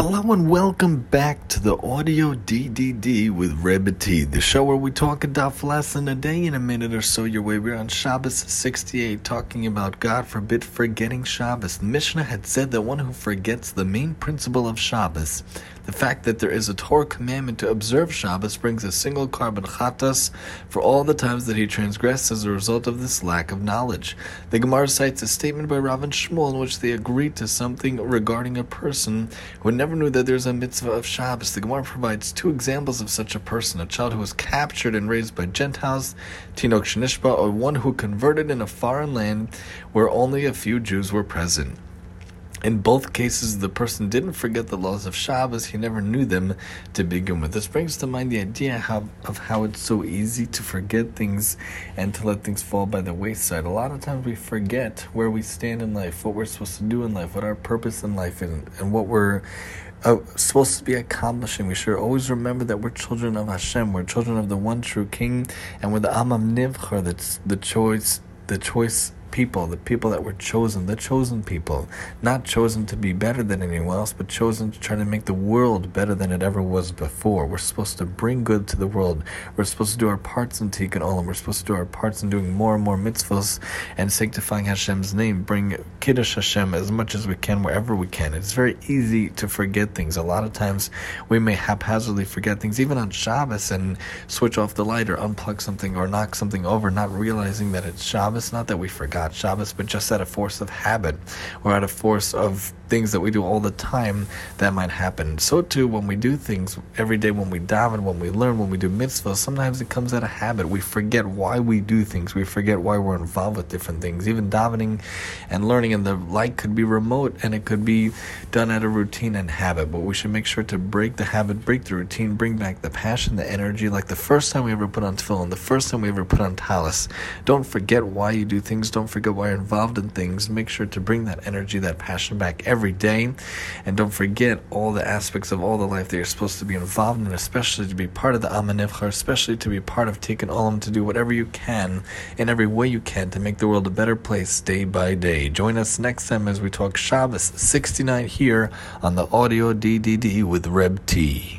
Hello and welcome back to the Audio DDD with Rebbe T, the show where we talk a daf lesson a day in a minute or so your way. We're on Shabbos 68 talking about, God forbid, forgetting Shabbos. The Mishnah had said that one who forgets the main principle of Shabbos, the fact that there is a Torah commandment to observe Shabbos, brings a single carbon chatas for all the times that he transgressed as a result of this lack of knowledge. The Gemara cites a statement by Rav and Shmuel in which they agreed to something regarding a person who never knew that there's a mitzvah of Shabbos. The Gemara provides two examples of such a person: a child who was captured and raised by Gentiles, Tinok Shenishba, or one who converted in a foreign land where only a few Jews were present. In both cases, the person didn't forget the laws of Shabbos, he never knew them to begin with. This brings to mind the idea of how it's so easy to forget things and to let things fall by the wayside. A lot of times we forget where we stand in life, what we're supposed to do in life, what our purpose in life is, and what we're supposed to be accomplishing. We should always remember that we're children of Hashem, we're children of the one true King, and we're the Amam Nivchar, that's the choice people, the people that were chosen, the chosen people, not chosen to be better than anyone else, but chosen to try to make the world better than it ever was before. We're supposed to bring good to the world. We're supposed to do our parts in Tikkun Olam. We're supposed to do our parts in doing more and more mitzvahs and sanctifying Hashem's name, bring Kiddush Hashem as much as we can wherever we can. It's very easy to forget things. A lot of times we may haphazardly forget things, even on Shabbos, and switch off the light or unplug something or knock something over, not realizing that it's Shabbos, not that we forgot Shabbos, but just out of force of habit or out of force of things that we do all the time that might happen. So too, when we do things every day, when we daven, when we learn, when we do mitzvahs, sometimes it comes out of habit. We forget why we do things. We forget why we're involved with different things. Even davening and learning and the like could be remote, and it could be done out of routine and habit. But we should make sure to break the habit, break the routine, bring back the passion, the energy, like the first time we ever put on tefillin, the first time we ever put on talis. Don't forget why you do things. Don't forget why you're involved in things. Make sure to bring that energy, that passion back every day, and don't forget all the aspects of all the life that you're supposed to be involved in, especially to be part of the Am HaNivchar, especially to be part of Tikkun Olam, to do whatever you can in every way you can to make the world a better place day by day. Join us next time as we talk Shabbos 69 here on the Audio DDD with Reb T.